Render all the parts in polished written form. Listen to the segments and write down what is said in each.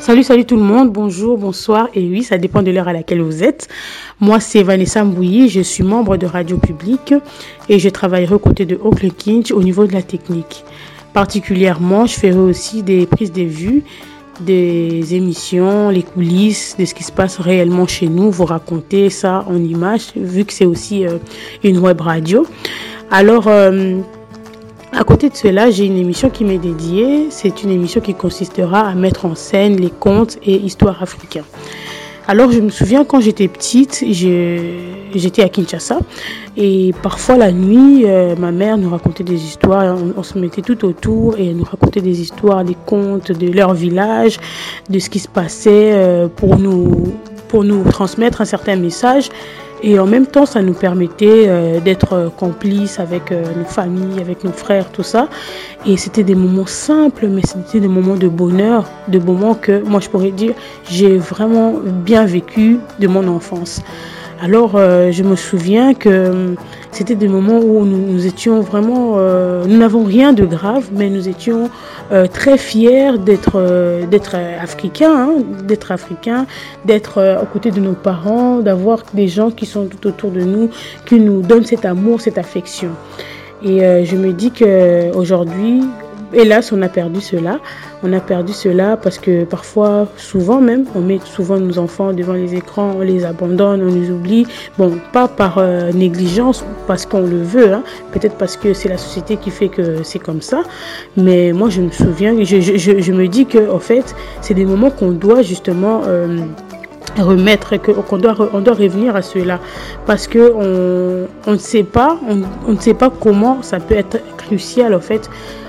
Salut tout le monde, bonjour, bonsoir, et oui, ça dépend de l'heure à laquelle vous êtes. Moi, c'est Vanessa Mbouyi, je suis membre de Radio Publique et je travaillerai aux côtés de Oncle Kinch au niveau de la technique. Particulièrement, je ferai aussi des prises de vue, des émissions, les coulisses de ce qui se passe réellement chez nous, vous raconter ça en images, vu que c'est aussi une web radio. Alors, à côté de cela, j'ai une émission qui m'est dédiée. C'est une émission qui consistera à mettre en scène les contes et histoires africains. Alors, je me souviens quand j'étais petite, j'étais à Kinshasa et parfois la nuit, ma mère nous racontait des histoires. On se mettait tout autour et elle nous racontait des histoires, des contes de leur village, de ce qui se passait pour nous transmettre un certain message. Et en même temps, ça nous permettait d'être complices avec nos familles, avec nos frères, tout ça. Et c'était des moments simples, mais c'était des moments de bonheur, des moments que moi je pourrais dire j'ai vraiment bien vécu de mon enfance. Alors, je me souviens que c'était des moments où nous étions vraiment, nous n'avons rien de grave, mais nous étions très fiers d'être africains, d'être aux côtés de nos parents, d'avoir des gens qui sont tout autour de nous, qui nous donnent cet amour, cette affection. Et je me dis qu'aujourd'hui, hélas, on a perdu cela. On a perdu cela parce que parfois, souvent même, on met souvent nos enfants devant les écrans, on les abandonne, on les oublie. Bon, pas par négligence, parce qu'on le veut, hein. Peut-être parce que c'est la société qui fait que c'est comme ça. Mais moi, je me souviens, je me dis que, en fait, c'est des moments qu'on doit justement remettre, qu'on doit revenir à cela, parce que on ne sait pas, on ne sait pas comment ça peut être crucial en fait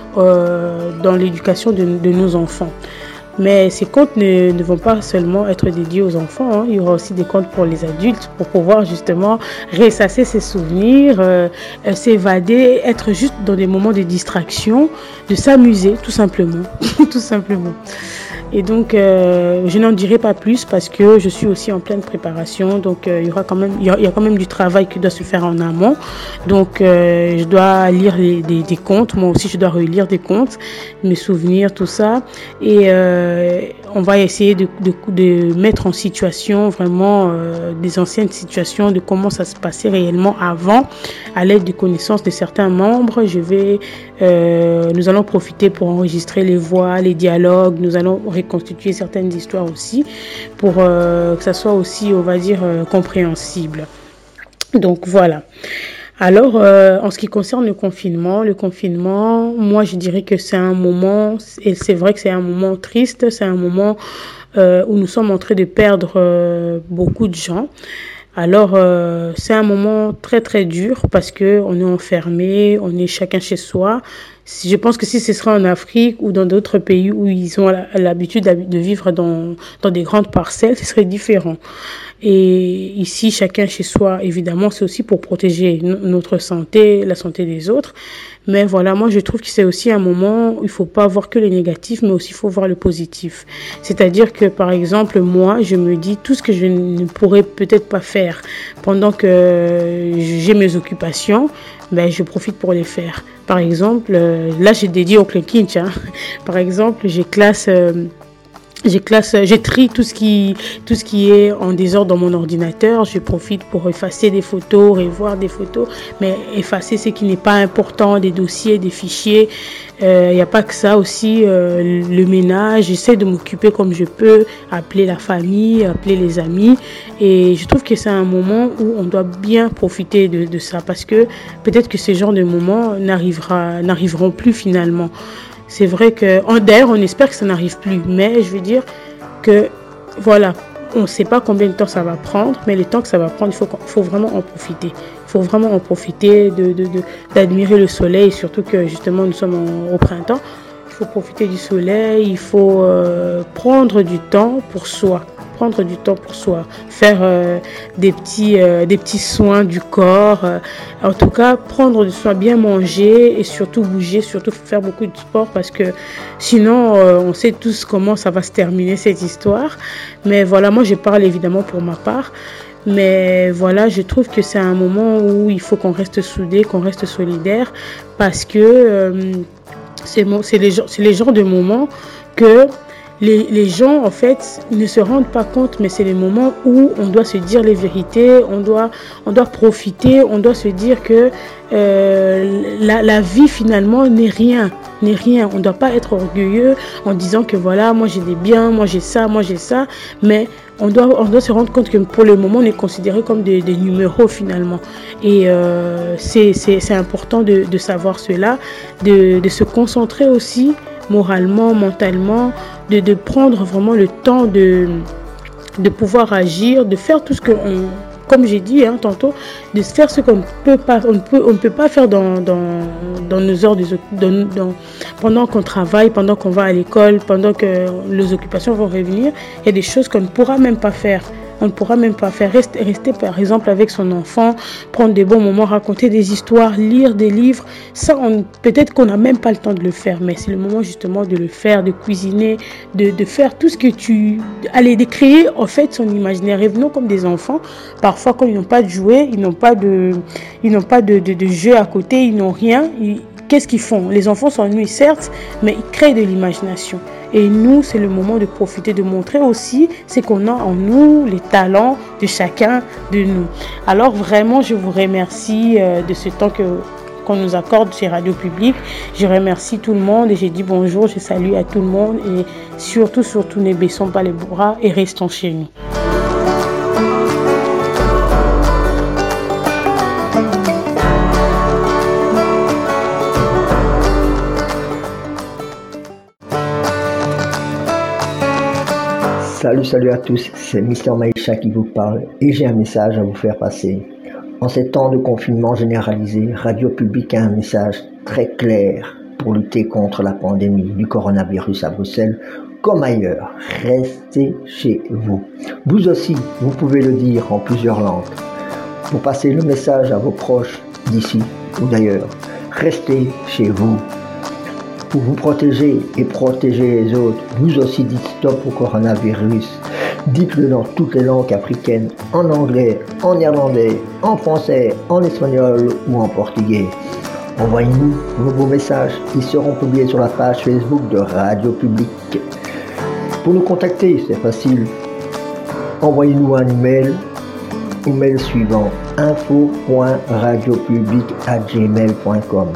dans l'éducation de nos enfants. Mais ces contes ne vont pas seulement être dédiés aux enfants, hein. Il y aura aussi des contes pour les adultes pour pouvoir justement ressasser ses souvenirs, s'évader, être juste dans des moments de distraction, de s'amuser tout simplement, tout simplement. Et donc, je n'en dirai pas plus parce que je suis aussi en pleine préparation. Donc, il y a quand même du travail qui doit se faire en amont. Donc, je dois lire des contes. Moi aussi, je dois relire des contes, mes souvenirs, tout ça. Et on va essayer de mettre en situation vraiment des anciennes situations, de comment ça se passait réellement avant, à l'aide de connaissances de certains membres. Nous allons profiter pour enregistrer les voix, les dialogues. Nous allons reconstituer certaines histoires aussi pour que ça soit aussi, on va dire, compréhensible. Donc voilà. Alors, en ce qui concerne le confinement, moi je dirais que c'est un moment, et c'est vrai que c'est un moment triste, c'est un moment où nous sommes en train de perdre beaucoup de gens. Alors, c'est un moment très très dur parce que on est enfermé, on est chacun chez soi. Je pense que si ce sera en Afrique ou dans d'autres pays où ils ont l'habitude de vivre dans des grandes parcelles, ce serait différent. Et ici, chacun chez soi, évidemment, c'est aussi pour protéger notre santé, la santé des autres. Mais voilà, moi, je trouve que c'est aussi un moment où il faut pas voir que le négatif, mais aussi il faut voir le positif. C'est-à-dire que, par exemple, moi, je me dis tout ce que je ne pourrais peut-être pas faire pendant que j'ai mes occupations, ben, je profite pour les faire. Par exemple, là, j'ai dédié au Kinch, hein. Par exemple, je trie tout ce qui est en désordre dans mon ordinateur. Je profite pour effacer des photos, revoir des photos, mais effacer ce qui n'est pas important, des dossiers, des fichiers. Il n'y a pas que ça aussi, le ménage. J'essaie de m'occuper comme je peux, appeler la famille, appeler les amis. Et je trouve que c'est un moment où on doit bien profiter de ça, parce que peut-être que ce genre de moments n'arriveront plus finalement. C'est vrai que, d'ailleurs, on espère que ça n'arrive plus, mais je veux dire que, voilà, on ne sait pas combien de temps ça va prendre, mais le temps que ça va prendre, il faut vraiment en profiter. Il faut vraiment en profiter d'admirer le soleil, surtout que, justement, nous sommes au printemps. Il faut profiter du soleil, il faut prendre du temps pour soi. Faire des petits soins du corps, en tout cas prendre du soin, bien manger et surtout bouger, surtout faire beaucoup de sport, parce que sinon on sait tous comment ça va se terminer cette histoire. Mais voilà, moi je parle évidemment pour ma part, mais voilà, je trouve que c'est un moment où il faut qu'on reste soudés, qu'on reste solidaires, parce que c'est les genres de moments que les gens, en fait, ne se rendent pas compte, mais c'est le moment où on doit se dire les vérités, on doit profiter, on doit se dire que la vie, finalement, n'est rien. On ne doit pas être orgueilleux en disant que voilà, moi j'ai des biens, moi j'ai ça, mais on doit se rendre compte que pour le moment, on est considéré comme des numéros finalement. Et c'est important de savoir cela, de se concentrer aussi moralement, mentalement, de prendre vraiment le temps de pouvoir agir, de faire tout ce comme j'ai dit tantôt, de faire ce qu'on ne peut pas, on ne peut pas faire dans nos heures pendant qu'on travaille, pendant qu'on va à l'école, pendant que les occupations vont revenir. Il y a des choses qu'on ne pourra même pas faire. On ne pourra même pas faire. Rester par exemple avec son enfant, prendre des bons moments, raconter des histoires, lire des livres. Ça, peut-être qu'on n'a même pas le temps de le faire, mais c'est le moment justement de le faire, de cuisiner, de faire tout ce que de créer en fait son imaginaire. Revenons comme des enfants. Parfois, quand ils n'ont pas de jouets, ils n'ont pas de jeu à côté, ils n'ont rien. Qu'est-ce qu'ils font? Les enfants s'ennuient certes, mais ils créent de l'imagination. Et nous, c'est le moment de profiter, de montrer aussi ce qu'on a en nous, les talents de chacun de nous. Alors vraiment, je vous remercie de ce temps qu'on nous accorde chez Radio Publique. Je remercie tout le monde et j'ai dit bonjour, je salue à tout le monde et surtout, ne baissons pas les bras et restons chez nous. Salut à tous, c'est Mister Maïcha qui vous parle et j'ai un message à vous faire passer. En ces temps de confinement généralisé, Radio Publique a un message très clair pour lutter contre la pandémie du coronavirus à Bruxelles comme ailleurs. Restez chez vous. Vous aussi, vous pouvez le dire en plusieurs langues. Pour passer le message à vos proches d'ici ou d'ailleurs, restez chez vous. Pour vous protéger et protéger les autres, vous aussi dites stop au coronavirus. Dites-le dans toutes les langues africaines, en anglais, en néerlandais, en français, en espagnol ou en portugais. Envoyez-nous vos messages, ils seront publiés sur la page Facebook de Radio Publique. Pour nous contacter, c'est facile. Envoyez-nous un email au mail suivant info.radiopublique@gmail.com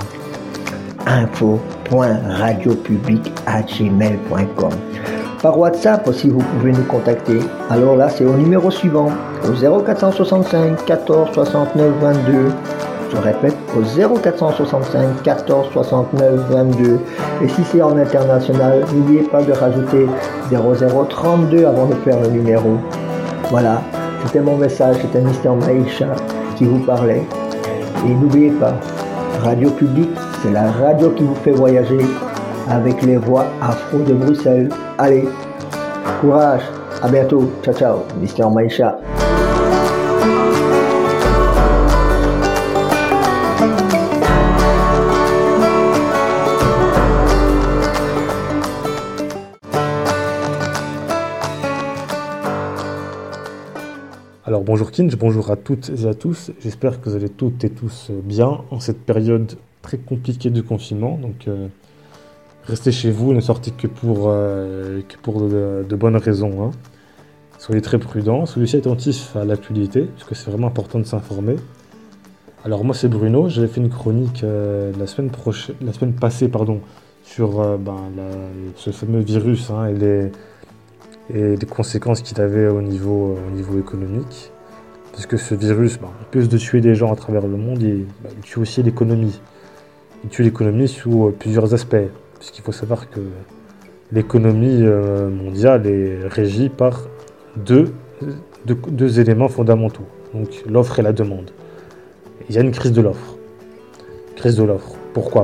info.radiopublique@gmail.com. Par WhatsApp aussi, vous pouvez nous contacter. Alors là, c'est au numéro suivant, au 0465 14 69 22. Je répète, au 0465 14 69 22. Et si c'est en international, n'oubliez pas de rajouter 0032 avant de faire le numéro. Voilà, c'était mon message, c'était Mister Maïcha qui vous parlait. Et n'oubliez pas, Radio Publique, c'est la radio qui vous fait voyager avec les voix afro de Bruxelles. Allez, courage, à bientôt, ciao ciao, Mister Maïcha. Alors bonjour Kinj, bonjour à toutes et à tous, j'espère que vous allez toutes et tous bien en cette période très compliquée de confinement, donc restez chez vous, ne sortez que pour de bonnes raisons, hein. Soyez très prudents, soyez aussi attentifs à l'actualité, parce que c'est vraiment important de s'informer. Alors moi c'est Bruno, j'avais fait une chronique la semaine passée sur ce fameux virus et les conséquences qu'il avait au niveau économique. Parce que ce virus, en plus de tuer des gens à travers le monde, il tue aussi l'économie. Il tue l'économie sous plusieurs aspects. Puisqu'il faut savoir que l'économie mondiale est régie par deux éléments fondamentaux. Donc l'offre et la demande. Il y a une crise de l'offre. Pourquoi ?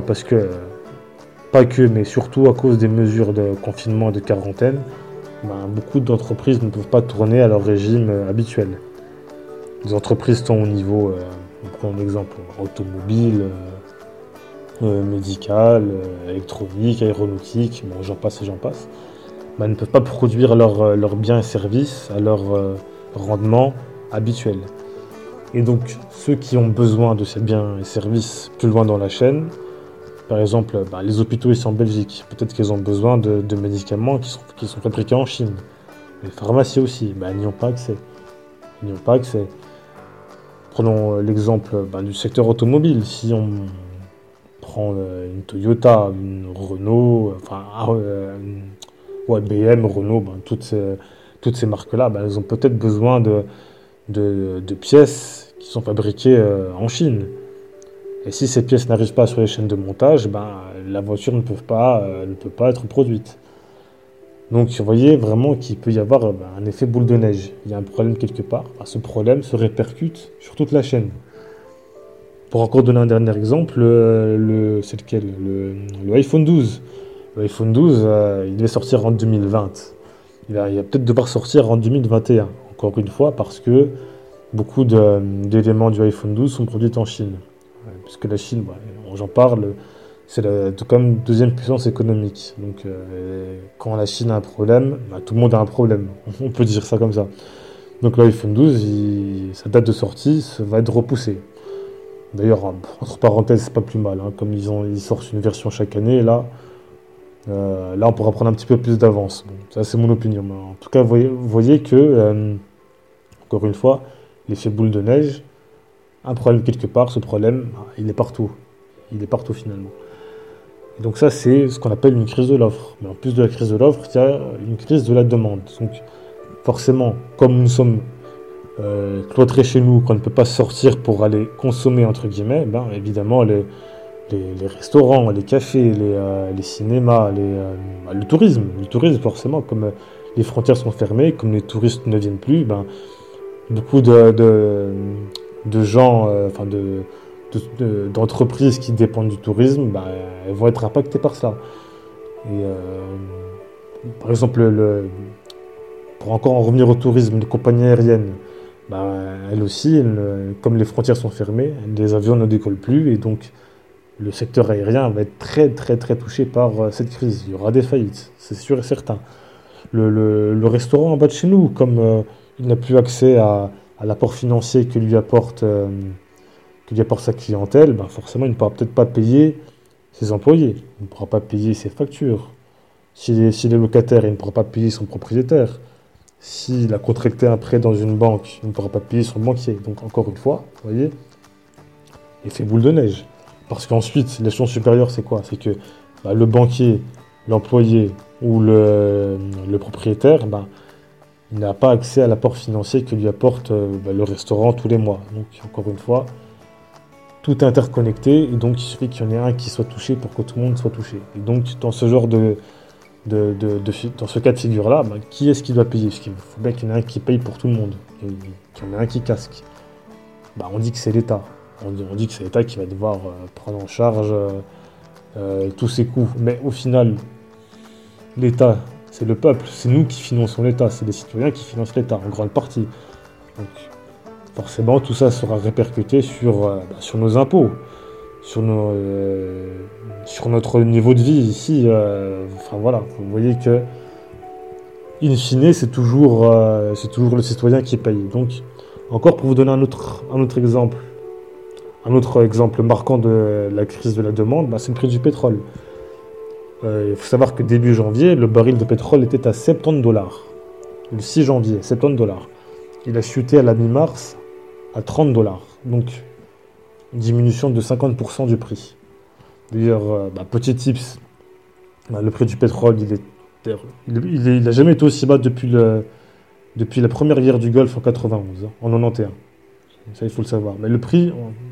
Parce que, pas que, mais surtout à cause des mesures de confinement et de quarantaine, beaucoup d'entreprises ne peuvent pas tourner à leur régime habituel. Les entreprises sont au niveau, on prend un exemple, automobile, médical, électronique, aéronautique, j'en passe. Ne peuvent pas produire leurs biens et services à leur rendement habituel. Et donc, ceux qui ont besoin de ces biens et services plus loin dans la chaîne Par exemple, les hôpitaux ici en Belgique, peut-être qu'ils ont besoin de médicaments qui sont fabriqués en Chine. Les pharmacies aussi, ils n'y ont pas accès. Ils n'y ont pas accès. Prenons l'exemple du secteur automobile. Si on prend une Toyota, une Renault, BM, Renault, toutes ces marques-là, elles ont peut-être besoin de pièces qui sont fabriquées en Chine. Et si ces pièces n'arrivent pas sur les chaînes de montage, la voiture ne peut pas être produite. Donc vous voyez vraiment qu'il peut y avoir un effet boule de neige. Il y a un problème quelque part. Ce problème se répercute sur toute la chaîne. Pour encore donner un dernier exemple, c'est lequel ? Le iPhone 12. Le iPhone 12, il devait sortir en 2020. Il va peut-être devoir sortir en 2021. Encore une fois, parce que beaucoup d'éléments du iPhone 12 sont produits en Chine. Puisque la Chine, j'en parle, c'est quand même deuxième puissance économique. Donc quand la Chine a un problème, tout le monde a un problème. On peut dire ça comme ça. Donc l'iPhone 12, sa date de sortie va être repoussée. D'ailleurs, entre parenthèses, c'est pas plus mal. Comme ils sortent une version chaque année, là on pourra prendre un petit peu plus d'avance. Bon, ça, c'est mon opinion. Mais en tout cas, vous voyez que, encore une fois, l'effet boule de neige, un problème quelque part, ce problème, il est partout. Il est partout finalement. Et donc ça, c'est ce qu'on appelle une crise de l'offre. Mais en plus de la crise de l'offre, il y a une crise de la demande. Donc forcément, comme nous sommes cloîtrés chez nous, qu'on ne peut pas sortir pour aller consommer, entre guillemets, évidemment, les restaurants, les cafés, les cinémas, le tourisme. Le tourisme, forcément, comme les frontières sont fermées, comme les touristes ne viennent plus, beaucoup de gens, d'entreprises qui dépendent du tourisme, elles vont être impactées par ça. Et par exemple, pour encore en revenir au tourisme, les compagnies aériennes, elles aussi, comme les frontières sont fermées, les avions ne décollent plus, et donc le secteur aérien va être très très très touché par cette crise. Il y aura des faillites, c'est sûr et certain. Le restaurant en bas de chez nous, comme il n'a plus accès à l'apport financier que lui apporte sa clientèle, forcément il ne pourra peut-être pas payer ses employés, il ne pourra pas payer ses factures. S'il est locataire, il ne pourra pas payer son propriétaire. S'il a contracté un prêt dans une banque, il ne pourra pas payer son banquier. Donc encore une fois, vous voyez, effet boule de neige. Parce qu'ensuite, l'échelon supérieur, c'est quoi ? C'est que le banquier, l'employé ou le propriétaire, il n'a pas accès à l'apport financier que lui apporte le restaurant tous les mois. Donc encore une fois, tout est interconnecté et donc il suffit qu'il y en ait un qui soit touché pour que tout le monde soit touché. Et donc dans ce genre dans ce cas de figure-là, qui est-ce qui doit payer ? Parce qu'il faut bien qu'il y en ait un qui paye pour tout le monde, qu'il y en ait un qui casque. On dit que c'est l'État. On dit que c'est l'État qui va devoir prendre en charge tous ces coûts. Mais au final, l'État, c'est le peuple, c'est nous qui finançons l'État, c'est les citoyens qui financent l'État, en grande partie. Donc forcément, tout ça sera répercuté sur nos impôts, sur notre niveau de vie ici. Voilà, vous voyez que, in fine, c'est toujours le citoyen qui paye. Donc, encore pour vous donner un autre exemple, marquant de la crise de la demande, c'est le prix du pétrole. Il faut savoir que début janvier, le baril de pétrole était à $70. Le 6 janvier, $70. Il a chuté à la mi-mars à $30. Donc, une diminution de 50% du prix. D'ailleurs, petit tips, le prix du pétrole, il n'a jamais été aussi bas depuis la première guerre du Golfe en 91, en 91. Ça, il faut le savoir. Mais le prix,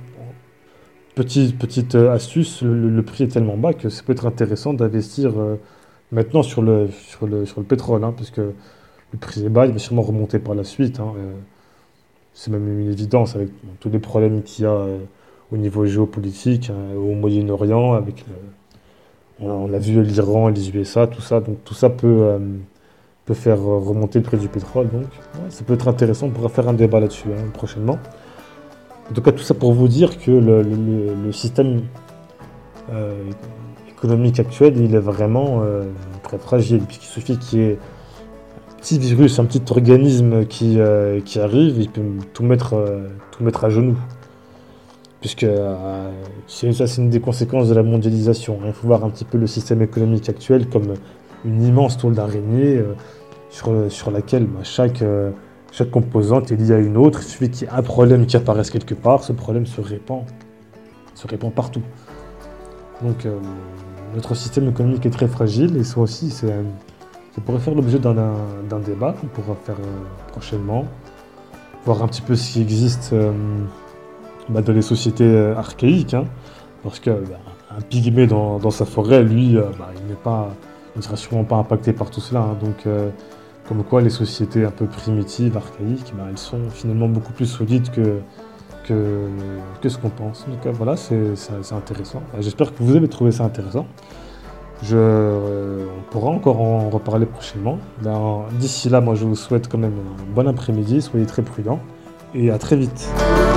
petite astuce, le prix est tellement bas que ça peut être intéressant d'investir maintenant sur le pétrole, puisque le prix est bas, il va sûrement remonter par la suite. C'est même une évidence avec tous les problèmes qu'il y a au niveau géopolitique, au Moyen-Orient, on a vu l'Iran, les USA, tout ça. Donc tout ça peut faire remonter le prix du pétrole. Donc ça peut être intéressant, on pourra faire un débat là-dessus prochainement. En tout cas, tout ça pour vous dire que le système économique actuel, il est vraiment très fragile, puisqu'il suffit qu'il y ait un petit virus, un petit organisme qui arrive, il peut tout mettre à genoux. puisque ça c'est une des conséquences de la mondialisation. Il faut voir un petit peu le système économique actuel comme une immense toile d'araignée sur laquelle chaque composante est liée à une autre. Il suffit qu'il y ait un problème qui apparaisse quelque part, ce problème se répand partout. Donc notre système économique est très fragile et ça pourrait faire l'objet d'un débat qu'on pourra faire prochainement, voir un petit peu ce qui existe dans les sociétés archaïques, hein, parce que un pygmée dans sa forêt, lui, il ne sera sûrement pas impacté par tout cela, hein, donc comme quoi les sociétés un peu primitives, archaïques, elles sont finalement beaucoup plus solides que ce qu'on pense. Donc voilà, c'est intéressant. J'espère que vous avez trouvé ça intéressant. On pourra encore en reparler prochainement. D'ici là, moi je vous souhaite quand même un bon après-midi, soyez très prudents et à très vite.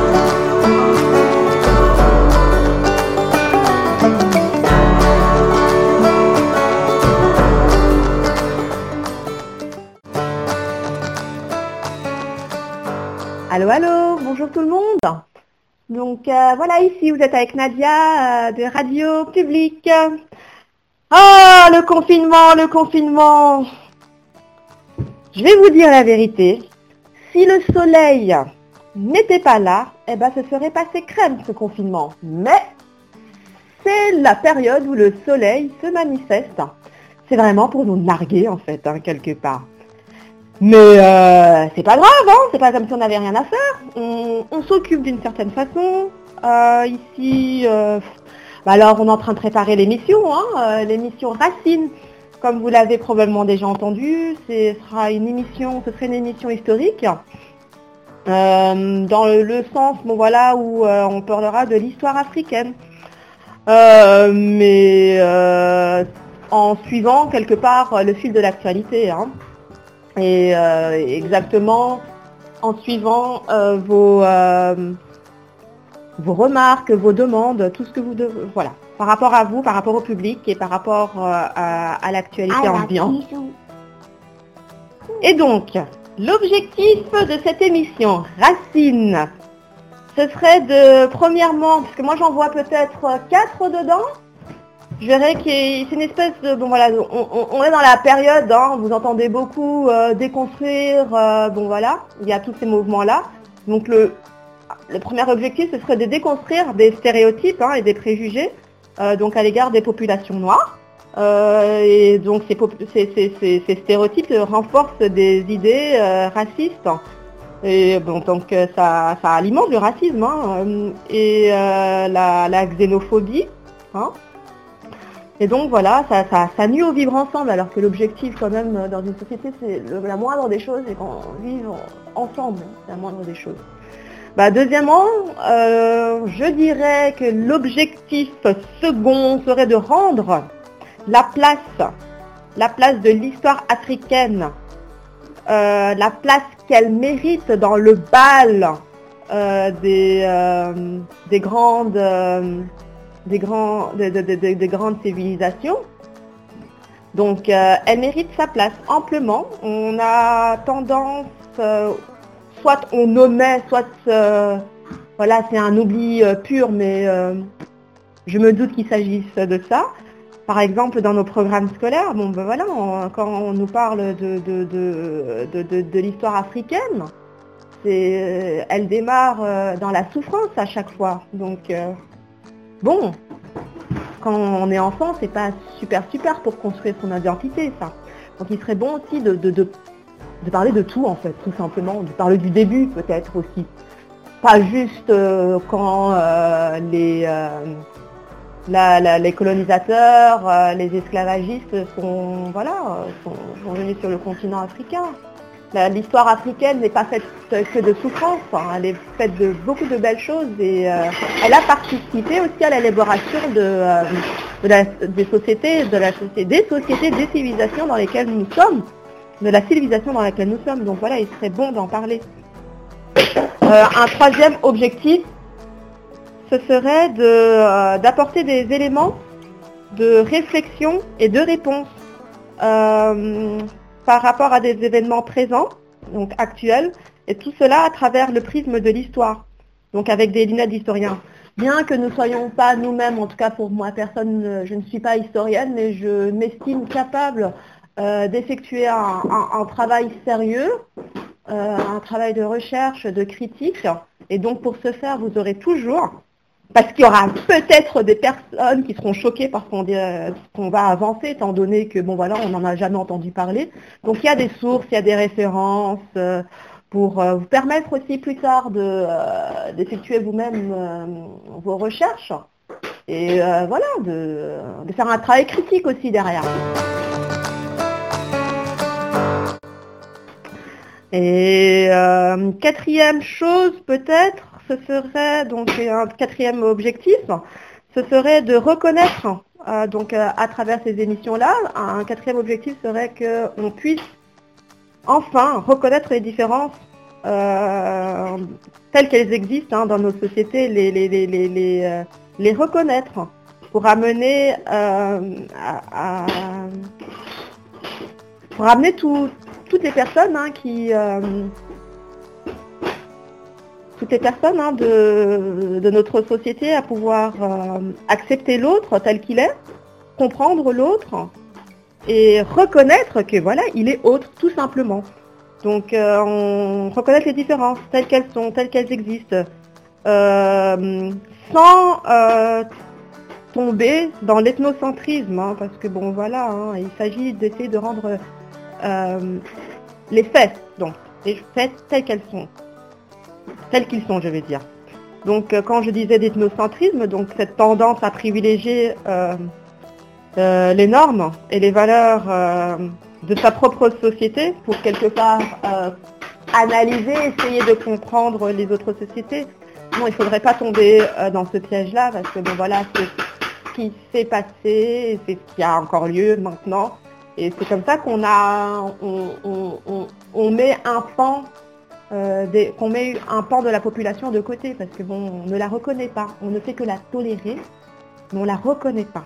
Allô, allô, bonjour tout le monde. Donc voilà, ici vous êtes avec Nadia de Radio Public. Ah, le confinement. Je vais vous dire la vérité. Si le soleil n'était pas là, ce serait passé crème ce confinement. Mais c'est la période où le soleil se manifeste. C'est vraiment pour nous narguer en fait, hein, quelque part. Mais c'est pas grave, hein, c'est pas comme si on n'avait rien à faire. On s'occupe d'une certaine façon. Ici, alors on est en train de préparer l'émission, hein, l'émission Racine. Comme vous l'avez probablement déjà entendu, ce serait une émission historique. Dans le sens, où on parlera de l'histoire africaine. Mais en suivant quelque part le fil de l'actualité, hein. Et exactement en suivant vos remarques, vos demandes, tout ce que vous devez, voilà, par rapport à vous, par rapport au public et par rapport à l'actualité ambiante. Et donc, l'objectif de cette émission Racine, ce serait premièrement, parce que moi j'en vois peut-être 4 dedans. Je verrais que c'est une espèce de... on est dans la période, hein, vous entendez beaucoup déconstruire, il y a tous ces mouvements-là. Donc le premier objectif, ce serait de déconstruire des stéréotypes, hein, et des préjugés, donc à l'égard des populations noires. Et donc ces stéréotypes renforcent des idées racistes. Et donc ça alimente le racisme, hein, et la xénophobie, hein. Et donc voilà, ça nuit au vivre ensemble, alors que l'objectif quand même dans une société, c'est la moindre des choses, c'est qu'on vive ensemble, c'est la moindre des choses. Deuxièmement, je dirais que l'objectif second serait de rendre la place de l'histoire africaine, la place qu'elle mérite dans le bal des grandes civilisations. Donc elle mérite sa place amplement. On a tendance, soit on omet, soit c'est un oubli pur, mais je me doute qu'il s'agisse de ça. Par exemple, dans nos programmes scolaires, quand on nous parle de l'histoire africaine, elle démarre dans la souffrance à chaque fois. Donc quand on est enfant, c'est pas super pour construire son identité, ça. Donc il serait bon aussi de parler de tout, en fait, tout simplement, de parler du début peut-être aussi. Pas juste quand les colonisateurs, les esclavagistes sont venus sur le continent africain. L'histoire africaine n'est pas faite que de souffrance, hein. Elle est faite de beaucoup de belles choses et elle a participé aussi à l'élaboration des sociétés, des civilisations dans lesquelles nous sommes, de la civilisation dans laquelle nous sommes. Donc voilà, il serait bon d'en parler. Un troisième objectif, ce serait d'apporter des éléments de réflexion et de réponse par rapport à des événements présents, donc actuels, et tout cela à travers le prisme de l'histoire, donc avec des lunettes d'historien. bien que nous ne soyons pas nous-mêmes, en tout cas pour moi, je ne suis pas historienne, mais je m'estime capable d'effectuer un travail sérieux, un travail de recherche, de critique. Et donc pour ce faire, vous aurez toujours, parce qu'il y aura peut-être des personnes qui seront choquées par ce qu'on va avancer, étant donné que, bon voilà, on n'en a jamais entendu parler. Donc il y a des sources, il y a des références, pour vous permettre aussi plus tard d'effectuer vous-même vos recherches. Et voilà, de faire un travail critique aussi derrière. Et quatrième chose peut-être, ce serait donc un quatrième objectif, ce serait de reconnaître donc à travers ces émissions-là, un quatrième objectif serait qu'on puisse enfin reconnaître les différences telles qu'elles existent dans nos sociétés, les reconnaître pour amener pour amener toutes les personnes toutes les personnes de notre société à pouvoir accepter l'autre tel qu'il est, comprendre l'autre et reconnaître que voilà, il est autre tout simplement. Donc on reconnaître les différences telles qu'elles sont, telles qu'elles existent, sans tomber dans l'ethnocentrisme, parce que bon voilà, il s'agit d'essayer de rendre les faits, donc les faits tels qu'ils sont, je vais dire. Donc quand je disais d'ethnocentrisme, donc cette tendance à privilégier les normes et les valeurs de sa propre société pour quelque part analyser, essayer de comprendre les autres sociétés. Non, il ne faudrait pas tomber dans ce piège-là, parce que bon voilà, c'est ce qui s'est passé et c'est ce qui a encore lieu maintenant. Et c'est comme ça qu'on met un pan de la population de côté, parce que bon, on ne la reconnaît pas. On ne fait que la tolérer, mais on la reconnaît pas.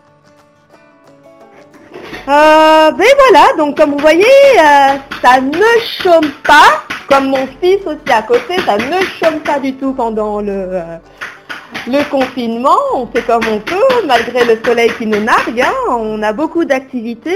Ben voilà, donc comme vous voyez, ça ne chôme pas, comme mon fils aussi à côté, ça ne chôme pas du tout pendant le confinement. On fait comme on peut, malgré le soleil qui nous nargue, on a beaucoup d'activités.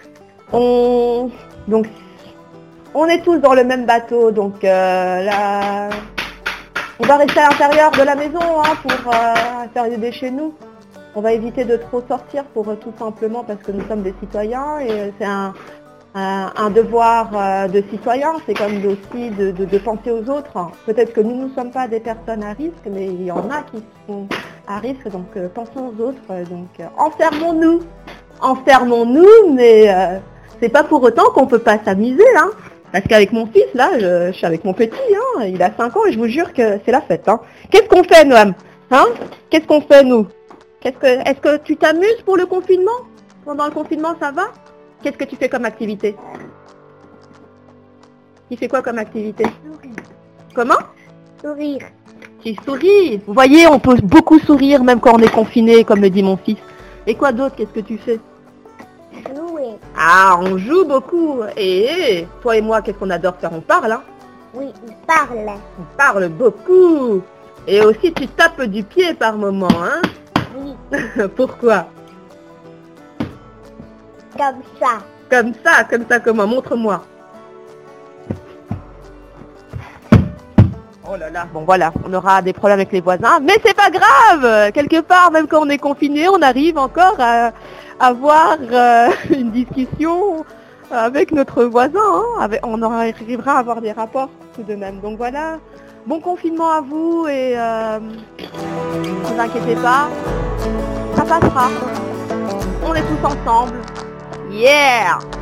Donc on est tous dans le même bateau, donc là, on va rester à l'intérieur de la maison pour faire des chez nous. On va éviter de trop sortir pour tout simplement parce que nous sommes des citoyens et c'est un devoir de citoyen, c'est comme aussi de penser aux autres. Peut-être que nous ne sommes pas des personnes à risque, mais il y en a qui sont à risque, donc pensons aux autres. Donc enfermons-nous, mais c'est pas pour autant qu'on peut pas s'amuser, Parce qu'avec mon fils, là, je suis avec mon petit, il a 5 ans et je vous jure que c'est la fête, Qu'est-ce qu'on fait, Noam Qu'est-ce qu'on fait, nous Est-ce que tu t'amuses pour le confinement? Pendant le confinement, ça va? Qu'est-ce que tu fais comme activité? Tu fais quoi comme activité? Sourire. Comment? Sourire. Tu souris. Vous voyez, on peut beaucoup sourire même quand on est confiné, comme le dit mon fils. Et quoi d'autre? Qu'est-ce que tu fais? Jouer. Ah, on joue beaucoup. Et toi et moi, qu'est-ce qu'on adore faire? On parle, Oui, il parle. On parle beaucoup. Et aussi, tu tapes du pied par moment, Oui, Pourquoi? comme ça. Comme ça, comment? Montre-moi. Oh là là, bon voilà, on aura des problèmes avec les voisins, mais c'est pas grave. Quelque part, même quand on est confiné, on arrive encore à avoir une discussion avec notre voisin. On arrivera à avoir des rapports tout de même. Donc voilà, bon confinement à vous et ne vous inquiétez pas, ça passera. On est tous ensemble. Yeah!